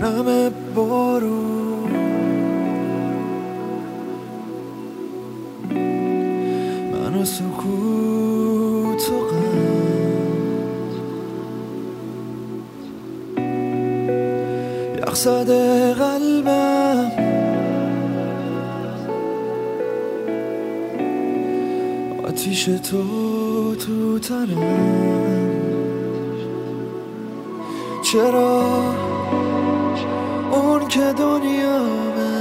نم بارون منو سکوت و غم یخ زده قلبم آتیش تو تنم چرا اون که دنیامه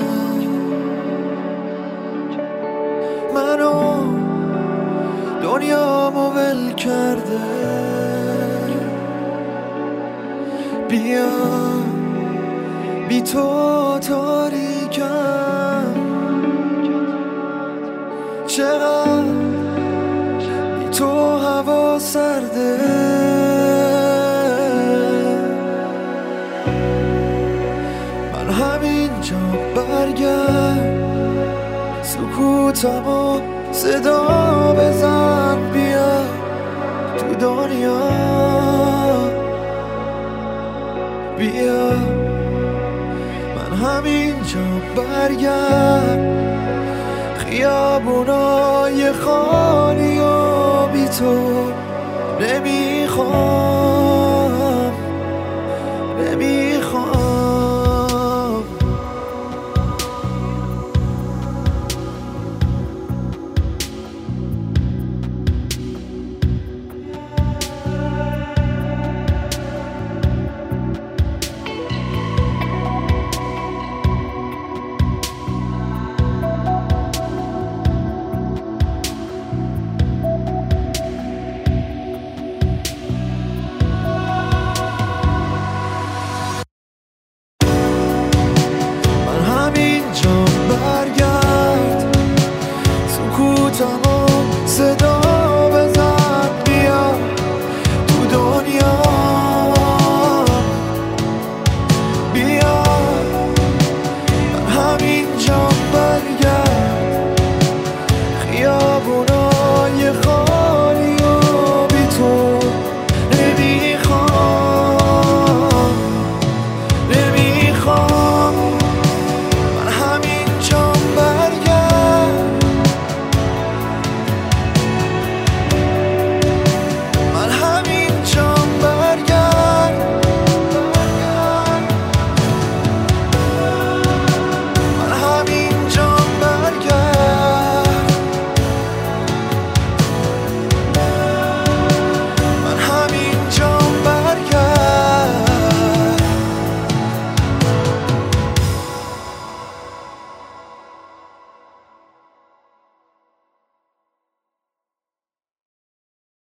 منو دنیامو ول کرده بیا بی تو تاریکم چقدر بی تو هوا سرده من همینجا برگرد سکوتمو صدا بزن بیا تو دنیا بیا من همینجا برگرد خیابونای خالی و بی تو نمیخوام